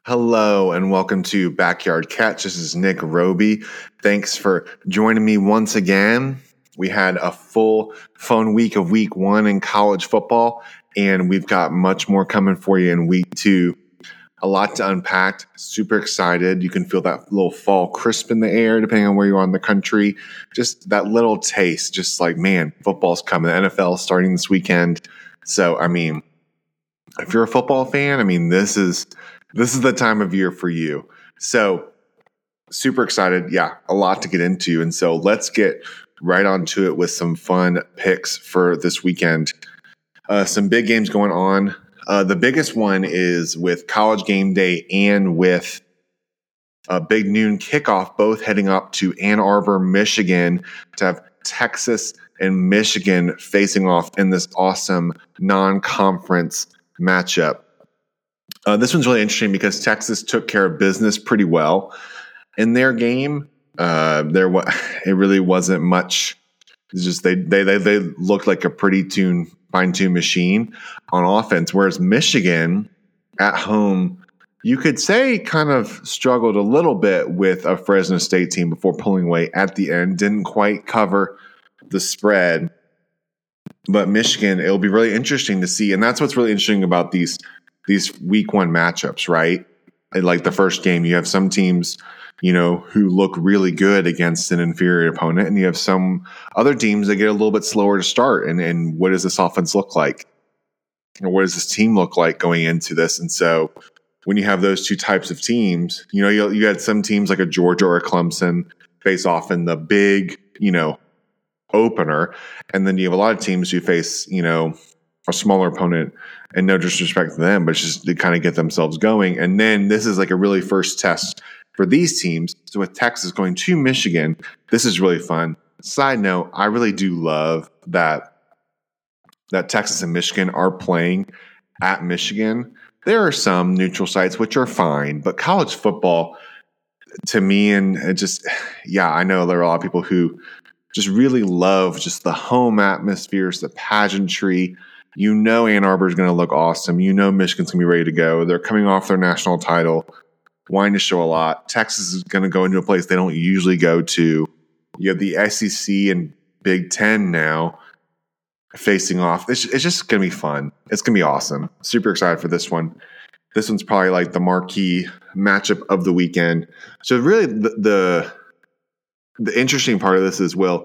Hello and welcome to Backyard Catch. This is Nick Roby. Thanks for joining me once again. We had a full fun week of week one in college football, and we've got much more coming for you in week two. A lot to unpack. Super excited. You can feel that little fall crisp in the air, depending on where you are in the country. Just that little taste, just like, man, football's coming. The NFL is starting this weekend. So, if you're a football fan, this is the time of year for you. So super excited. Yeah, a lot to get into. And so let's get right onto it with some fun picks for this weekend. Some big games going on. The biggest one is with College Game Day and with a big noon kickoff, both heading up to Ann Arbor, Michigan to have Texas and Michigan facing off in this awesome non-conference matchup. This one's really interesting because Texas took care of business pretty well in their game. It really wasn't much. It's just they looked like a pretty fine-tuned machine on offense. Whereas Michigan at home, you could say, kind of struggled a little bit with a Fresno State team before pulling away at the end. Didn't quite cover the spread. But Michigan, it'll be really interesting to see, and that's what's really interesting about these week one matchups, right? And like the first game, you have some teams, who look really good against an inferior opponent, and you have some other teams that get a little bit slower to start. And what does this offense look like? Or what does this team look like going into this? And so when you have those two types of teams, you had some teams like a Georgia or a Clemson face off in the big, opener. And then you have a lot of teams who face, a smaller opponent, and no disrespect to them, but just to kind of get themselves going. And then this is like a really first test for these teams. So with Texas going to Michigan, this is really fun. Side note, I really do love that Texas and Michigan are playing at Michigan. There are some neutral sites which are fine, but college football to me, and it just, I know there are a lot of people who just really love just the home atmospheres, the pageantry. Ann Arbor is going to look awesome. Michigan's going to be ready to go. They're coming off their national title, wanting to show a lot. Texas is going to go into a place they don't usually go to. You have the SEC and Big Ten now facing off. It's just going to be fun. It's going to be awesome. Super excited for this one. This one's probably like the marquee matchup of the weekend. So really the interesting part of this is, will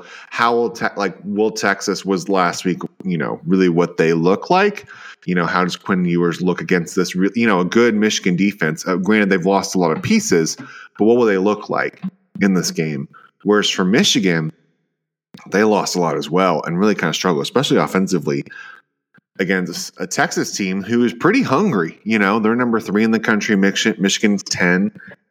Texas was last week, really what they look like. How does Quinn Ewers look against this, a good Michigan defense? Granted, they've lost a lot of pieces, but what will they look like in this game? Whereas for Michigan, they lost a lot as well and really kind of struggled, especially offensively, against a Texas team who is pretty hungry. They're number 3 in the country. Michigan's 10.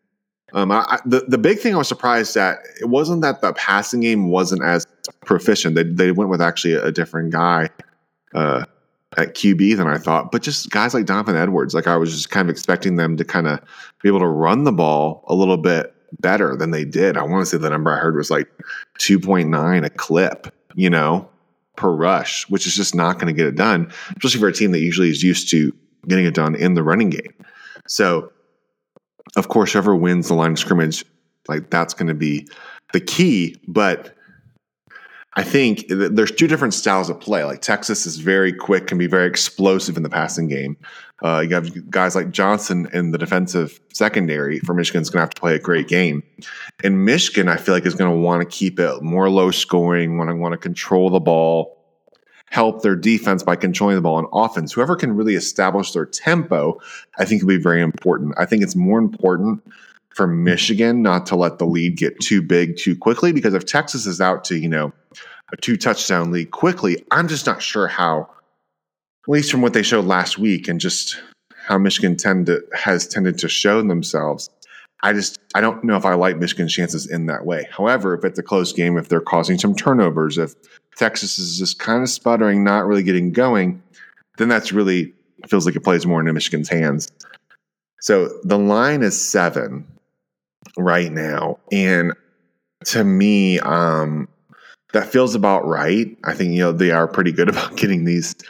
The big thing I was surprised at, it wasn't that the passing game wasn't as proficient. They went with actually a different guy at QB than I thought, but just guys like Donovan Edwards. Like I was just kind of expecting them to kind of be able to run the ball a little bit better than they did. I want to say the number I heard was like 2.9 a clip, per rush, which is just not going to get it done, especially for a team that usually is used to getting it done in the running game. So, of course, whoever wins the line of scrimmage, like that's going to be the key. But I think there's two different styles of play. Like Texas is very quick, can be very explosive in the passing game. You have guys like Johnson in the defensive secondary for Michigan's going to have to play a great game. And Michigan, I feel like, is going to want to keep it more low scoring, want to control the ball, help their defense by controlling the ball on offense. Whoever can really establish their tempo, I think will be very important. I think it's more important for Michigan not to let the lead get too big too quickly, because if Texas is out to, a 2-touchdown lead quickly, I'm just not sure how, at least from what they showed last week and just how Michigan has tended to show themselves. I don't know if I like Michigan's chances in that way. However, if it's a close game, if they're causing some turnovers, if Texas is just kind of sputtering, not really getting going, then that's really feels like it plays more into Michigan's hands. So the line is 7 right now. And to me, that feels about right. I think, they are pretty good about getting these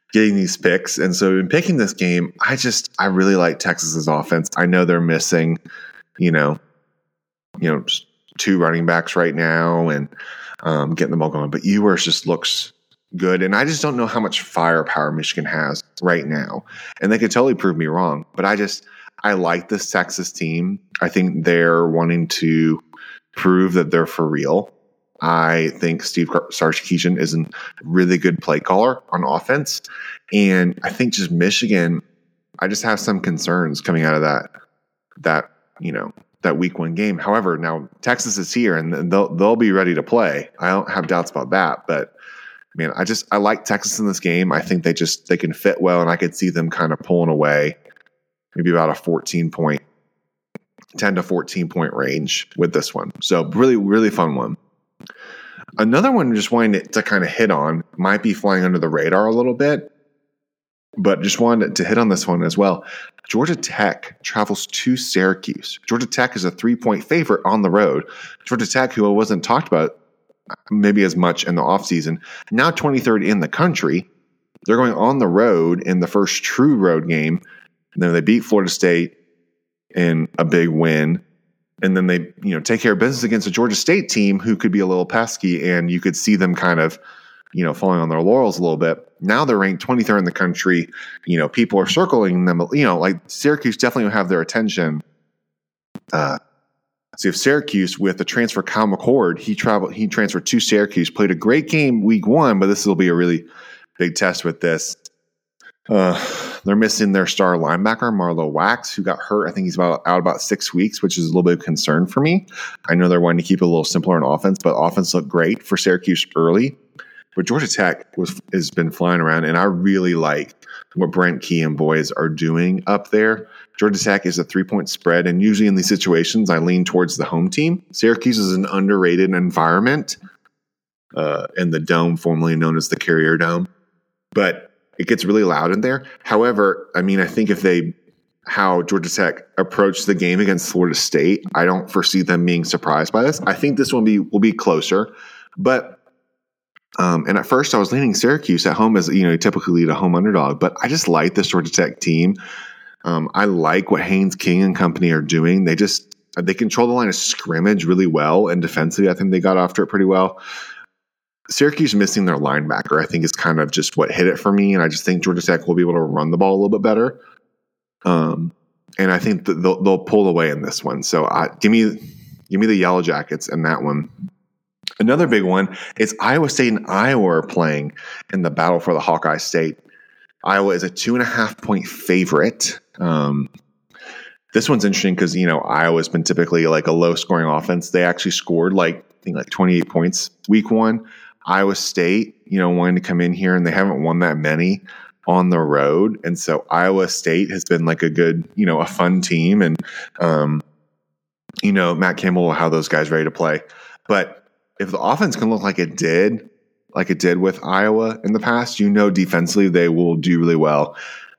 getting these picks. And so in picking this game, I really like Texas's offense. I know they're missing, you know, just 2 running backs right now and getting them all going. But Ewers just looks good. And I just don't know how much firepower Michigan has right now. And they could totally prove me wrong. But I like this Texas team. I think they're wanting to prove that they're for real. I think Steve Sarkisian is a really good play caller on offense. And I think just Michigan, I just have some concerns coming out of that week 1 game. However, now Texas is here and they'll be ready to play. I don't have doubts about that, but man, I like Texas in this game. I think they can fit well, and I could see them kind of pulling away maybe about a 10 to 14 point range with this one. So really, really fun one. Another one just wanted to kind of hit on, might be flying under the radar a little bit, but just wanted to hit on this one as well. Georgia Tech travels to Syracuse. Georgia Tech is a 3-point favorite on the road. Georgia Tech, who wasn't talked about maybe as much in the offseason, now 23rd in the country. They're going on the road in the first true road game. And then they beat Florida State in a big win. And then they, take care of business against a Georgia State team who could be a little pesky, and you could see them kind of, falling on their laurels a little bit. Now they're ranked 23rd in the country. People are circling them, like Syracuse definitely will have their attention. So if Syracuse with the transfer Kyle McCord, he transferred to Syracuse, played a great game week 1, but this will be a really big test with this. They're missing their star linebacker, Marlowe Wax, who got hurt. I think he's out about 6 weeks, which is a little bit of concern for me. I know they're wanting to keep it a little simpler in offense, but offense looked great for Syracuse early. But Georgia Tech has been flying around, and I really like what Brent Key and boys are doing up there. Georgia Tech is a 3-point spread, and usually in these situations, I lean towards the home team. Syracuse is an underrated environment in the Dome, formerly known as the Carrier Dome. But it gets really loud in there. However, I think how Georgia Tech approached the game against Florida State, I don't foresee them being surprised by this. I think this one will be closer. But and at first I was leaning Syracuse at home as typically lead a home underdog, but I just like this Georgia Tech team. I like what Haynes King and company are doing. They control the line of scrimmage really well, and defensively, I think they got after it pretty well. Syracuse missing their linebacker, I think, is kind of just what hit it for me, and I just think Georgia Tech will be able to run the ball a little bit better. And I think that they'll pull away in this one. So give me the Yellow Jackets in that one. Another big one is Iowa State and Iowa are playing in the battle for the Hawkeye State. Iowa is a 2.5-point favorite. This one's interesting because, Iowa's been typically like a low-scoring offense. They actually scored like 28 points week 1. Iowa State, wanting to come in here, and they haven't won that many on the road. And so Iowa State has been like a good, a fun team. And, Matt Campbell will have those guys ready to play. But if the offense can look like it did with Iowa in the past, defensively they will do really well.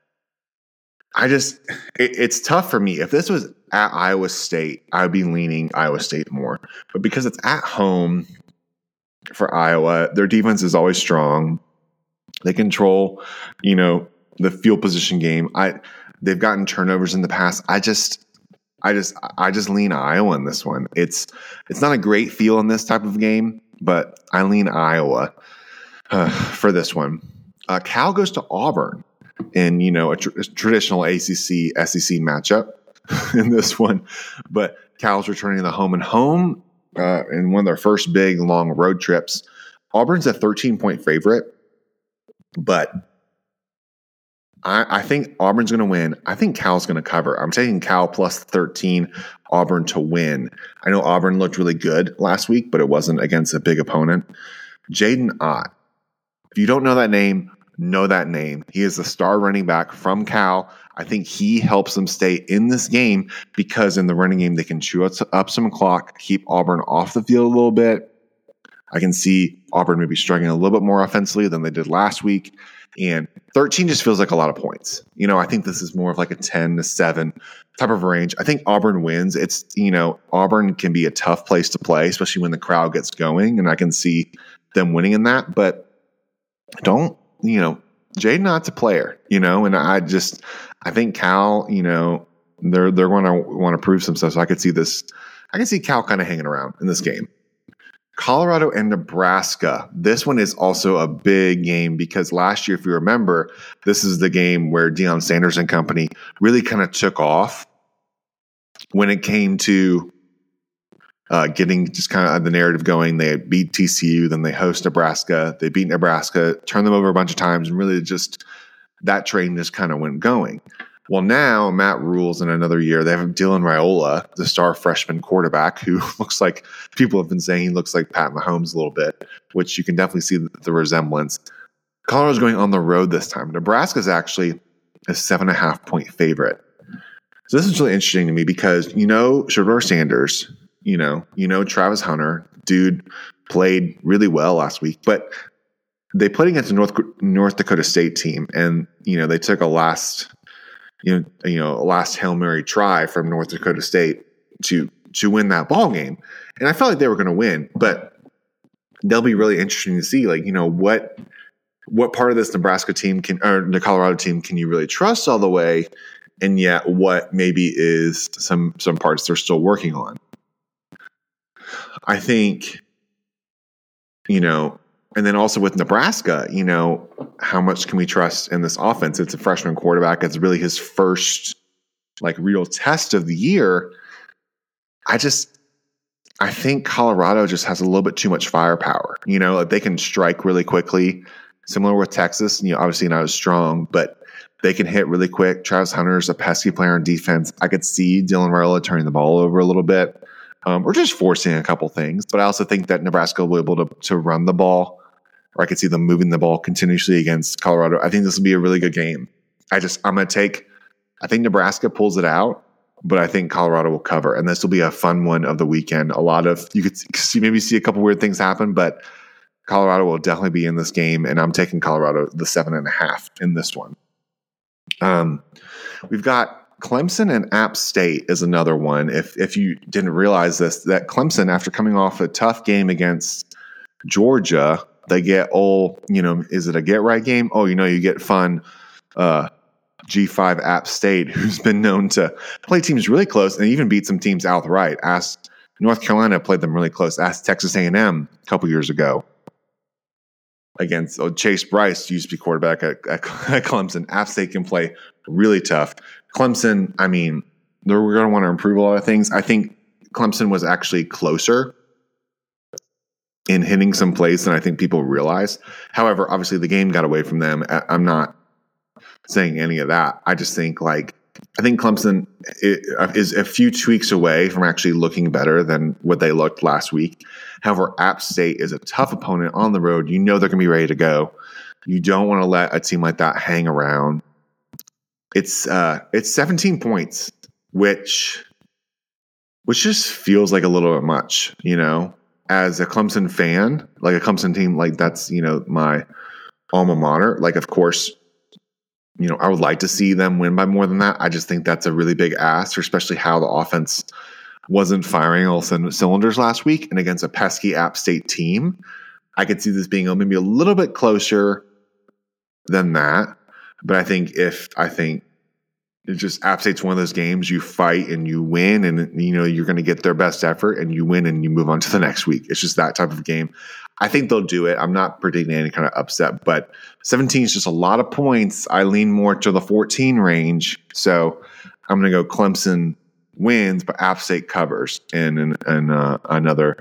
It's tough for me. If this was at Iowa State, I would be leaning Iowa State more. But because it's at home for Iowa, their defense is always strong. They control, the field position game. They've gotten turnovers in the past. I just lean Iowa in this one. It's not a great feel in this type of game, but I lean Iowa for this one. Cal goes to Auburn in a traditional ACC SEC matchup in this one, but Cal's returning to the home and home in one of their first big long road trips. Auburn's a 13-point favorite, but I think Auburn's going to win. I think Cal's going to cover. I'm taking Cal plus 13, Auburn to win. I know Auburn looked really good last week, but it wasn't against a big opponent. Jaden Ott. If you don't know that name, know that name. He is the star running back from Cal. I think he helps them stay in this game because in the running game, they can chew up some clock, keep Auburn off the field a little bit. I can see Auburn maybe struggling a little bit more offensively than they did last week. And 13 just feels like a lot of points. I think this is more of like a 10-7 type of range. I think Auburn wins. It's, Auburn can be a tough place to play, especially when the crowd gets going. And I can see them winning in that. But don't Jaden Knott's a player, and I think Cal, they're going to want to prove some stuff. So I could see Cal kind of hanging around in this game. Colorado and Nebraska. This one is also a big game because last year, if you remember, this is the game where Deion Sanders and company really kind of took off when it came to getting just kind of the narrative going. They had beat TCU, then they host Nebraska. They beat Nebraska, turned them over a bunch of times, and really just that train just kind of went going. Well, now Matt Rule's in another year. They have Dylan Raiola, the star freshman quarterback, who looks like people have been saying he looks like Pat Mahomes a little bit, which you can definitely see the resemblance. Colorado's going on the road this time. Nebraska's actually a 7.5-point favorite. So this is really interesting to me because, Shedeur Sanders, Travis Hunter, dude played really well last week, but they played against a North Dakota State team, and, they took a last Hail Mary try from North Dakota State to win that ball game. And I felt like they were going to win, but they'll be really interesting to see, what part of this Nebraska team or the Colorado team can you really trust all the way, and yet what maybe is some parts they're still working on. I think, and then also with Nebraska, how much can we trust in this offense? It's a freshman quarterback. It's really his first real test of the year. I think Colorado just has a little bit too much firepower. They can strike really quickly, similar with Texas. Obviously not as strong, but they can hit really quick. Travis Hunter's a pesky player on defense. I could see Dylan Raiola turning the ball over a little bit, or just forcing a couple things. But I also think that Nebraska will be able to run the ball, or I could see them moving the ball continuously against Colorado. I think this will be a really good game. I think Nebraska pulls it out, but I think Colorado will cover. And this will be a fun one of the weekend. You could maybe see a couple weird things happen, but Colorado will definitely be in this game. And I'm taking Colorado the 7.5 in this one. We've got Clemson and App State is another one. If you didn't realize this, that Clemson, after coming off a tough game against Georgia, they get is it a get right game? Oh, you get fun G5 App State, who's been known to play teams really close and even beat some teams outright. North Carolina played them really close. Ask Texas A&M a couple years ago against Chase Bryce, used to be quarterback at Clemson. App State can play really tough. Clemson, they're going to want to improve a lot of things. I think Clemson was actually closer in hitting some plays than I think people realize. However, obviously the game got away from them. I'm not saying any of that. I just think I think Clemson is a few tweaks away from actually looking better than what they looked last week. However, App State is a tough opponent on the road. They're going to be ready to go. You don't want to let a team like that hang around. It's 17 points, which just feels like a little bit much, As a Clemson fan, a Clemson team, that's, my alma mater. Of course, I would like to see them win by more than that. I just think that's a really big ask, especially how the offense wasn't firing all cylinders last week. And against a pesky App State team, I could see this being maybe a little bit closer than that. But I think it's just App State's one of those games you fight and you win, and you're going to get their best effort and you win and you move on to the next week. It's just that type of game. I think they'll do it. I'm not predicting any kind of upset, but 17 is just a lot of points. I lean more to the 14 range, so I'm going to go Clemson wins, but App State covers in another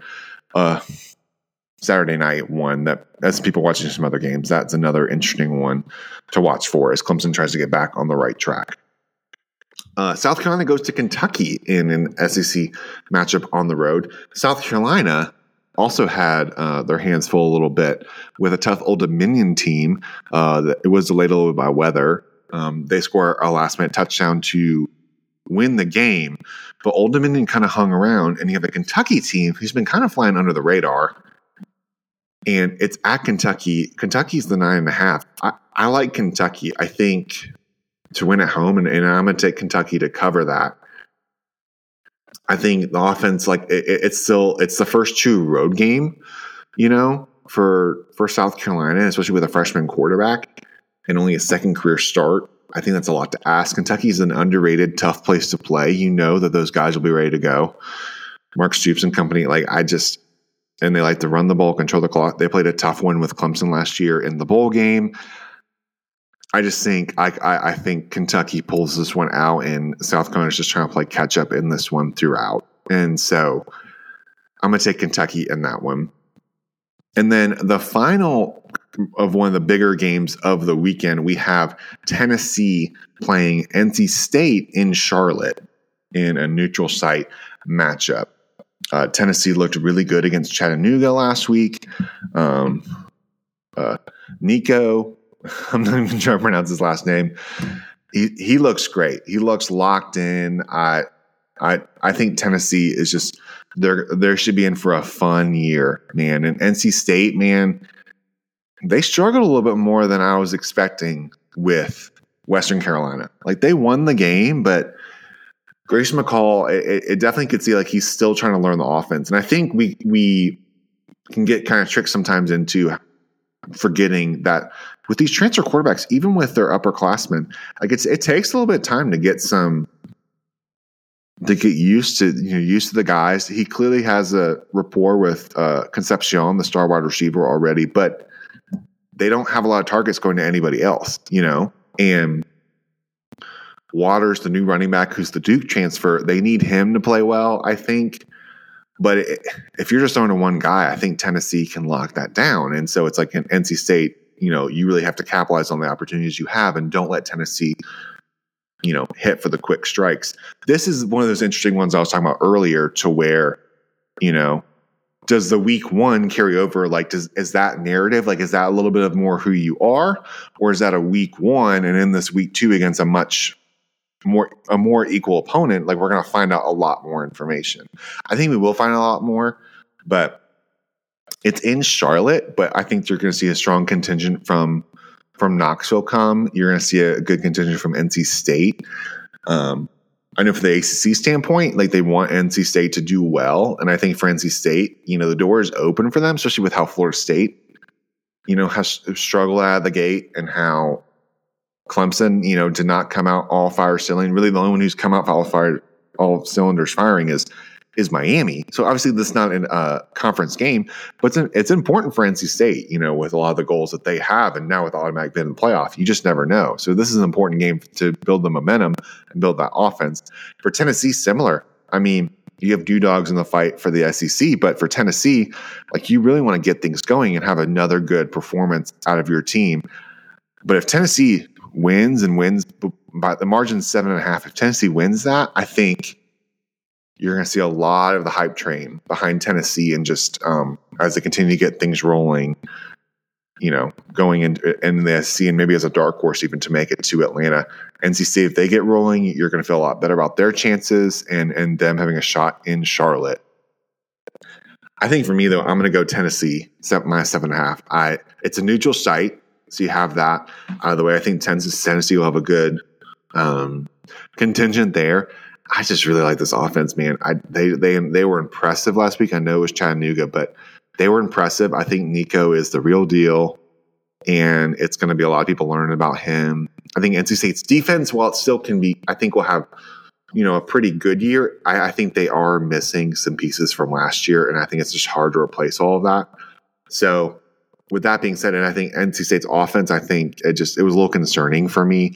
Saturday night one that, as people watching some other games, that's another interesting one to watch for as Clemson tries to get back on the right track. South Carolina goes to Kentucky in an SEC matchup on the road. South Carolina also had their hands full a little bit with a tough Old Dominion team. It was delayed a little bit by weather. They score a last-minute touchdown to win the game, but Old Dominion kind of hung around, and you have a Kentucky team who's been kind of flying under the radar, and it's at Kentucky. Kentucky's the 9.5. I like Kentucky, I think, to win at home, and I'm going to take Kentucky to cover that. I think the offense, it's the first true road game, for South Carolina, especially with a freshman quarterback. and only a second career start. I think that's a lot to ask. Kentucky's an underrated, tough place to play. You know that those guys will be ready to go. Mark Stoops and company, and they like to run the ball, control the clock. They played a tough one with Clemson last year in the bowl game. I just think I think Kentucky pulls this one out, and South Carolina's just trying to play catch up in this one throughout. And so I'm going to take Kentucky in that one. And then the final of one of the bigger games of the weekend, we have Tennessee playing NC State in Charlotte in a neutral site matchup. Tennessee looked really good against Chattanooga last week. Nico, I'm not even trying to pronounce his last name. He looks great. He looks locked in. I think Tennessee is just they should be in for a fun year, man. And NC State, man, they struggled a little bit more than I was expecting with Western Carolina. Like, they won the game, but Grayson McCall, it definitely could see like he's still trying to learn the offense. And I think we can get kind of tricked sometimes into forgetting that with these transfer quarterbacks, even with their upperclassmen, like it takes a little bit of time to get used to the guys. He clearly has a rapport with Concepcion, the star wide receiver, already, but they don't have a lot of targets going to anybody else, and Waters, the new running back, who's the Duke transfer, they need him to play well, I think. But if you're just throwing to one guy, I think Tennessee can lock that down. And so it's like in NC State, you really have to capitalize on the opportunities you have and don't let Tennessee, hit for the quick strikes. This is one of those interesting ones I was talking about earlier, to where, does the week one carry over? Like, is that narrative? Like, is that a little bit of more who you are? Or is that a week one and in this week two against a more equal opponent, like, we're going to find out a lot more information? I think we will find out a lot more, but it's in Charlotte. But I think you're going to see a strong contingent from Knoxville come. You're going to see a good contingent from NC State. I know for the ACC standpoint, like, they want NC State to do well. And I think for NC State, the door is open for them, especially with how Florida State, has struggled out of the gate, and how Clemson, did not come out all fire ceiling. Really, the only one who's come out all cylinders firing is Miami. So obviously, this is not a conference game, but it's important for NC State, with a lot of the goals that they have, and now with the automatic bid in the playoff, you just never know. So this is an important game to build the momentum and build that offense. For Tennessee, similar. I mean, you have Dewdogs in the fight for the SEC, but for Tennessee, like, you really want to get things going and have another good performance out of your team. But if Tennessee wins by the margin 7.5, if Tennessee wins that, I think you're going to see a lot of the hype train behind Tennessee, and just as they continue to get things rolling, going in the SEC, and maybe as a dark horse even to make it to Atlanta. NC State, if they get rolling, you're going to feel a lot better about their chances and them having a shot in Charlotte. I think for me, though, I'm going to go Tennessee minus 7.5. It's a neutral site, so you have that out of the way. I think Tennessee will have a good contingent there. I just really like this offense, man. They were impressive last week. I know it was Chattanooga, but they were impressive. I think Nico is the real deal, and it's going to be a lot of people learning about him. I think NC State's defense, while it still can be, I think will have, a pretty good year. I think they are missing some pieces from last year, and I think it's just hard to replace all of that. So with that being said, and I think NC State's offense, I think it was a little concerning for me,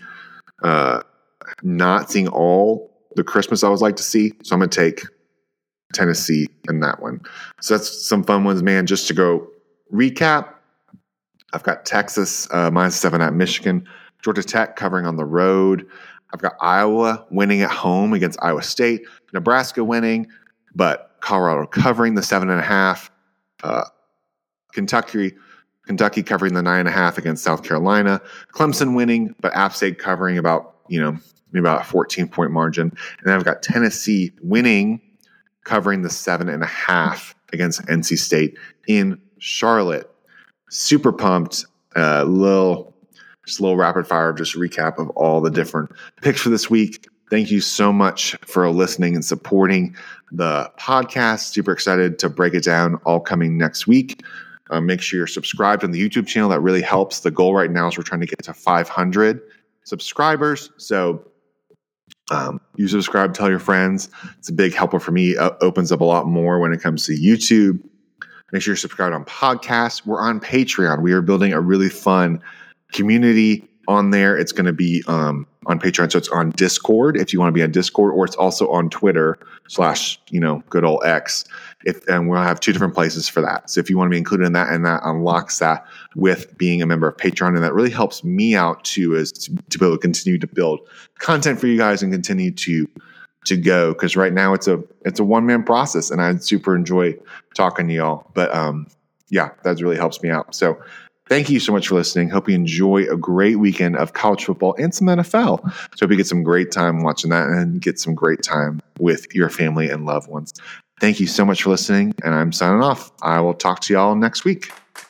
not seeing all the Christmas I would like to see. So I'm going to take Tennessee in that one. So that's some fun ones, man. Just to go recap, I've got Texas minus 7 at Michigan, Georgia Tech covering on the road. I've got Iowa winning at home against Iowa State, Nebraska winning, but Colorado covering the 7.5. Kentucky covering the 9.5 against South Carolina. Clemson winning, but App State covering about, maybe about a 14-point margin. And then I've got Tennessee winning, covering the 7.5 against NC State in Charlotte. Super pumped. A little rapid fire, just recap of all the different picks for this week. Thank you so much for listening and supporting the podcast. Super excited to break it down, all coming next week. Make sure you're subscribed on the YouTube channel. That really helps. The goal right now is we're trying to get to 500 subscribers. So you subscribe, tell your friends. It's a big helper for me. Opens up a lot more when it comes to YouTube. Make sure you're subscribed on podcasts. We're on Patreon. We are building a really fun community on there. It's going to be on Patreon. So it's on Discord if you want to be on Discord, or it's also on Twitter / good old X. And we'll have 2 different places for that. So if you want to be included in that, and that unlocks that with being a member of Patreon, and that really helps me out too, is to be able to continue to build content for you guys and continue to go, because right now it's a one-man process, and I super enjoy talking to y'all. But that really helps me out. So thank you so much for listening. Hope you enjoy a great weekend of college football and some NFL. So hope you get some great time watching that and get some great time with your family and loved ones. Thank you so much for listening, and I'm signing off. I will talk to y'all next week.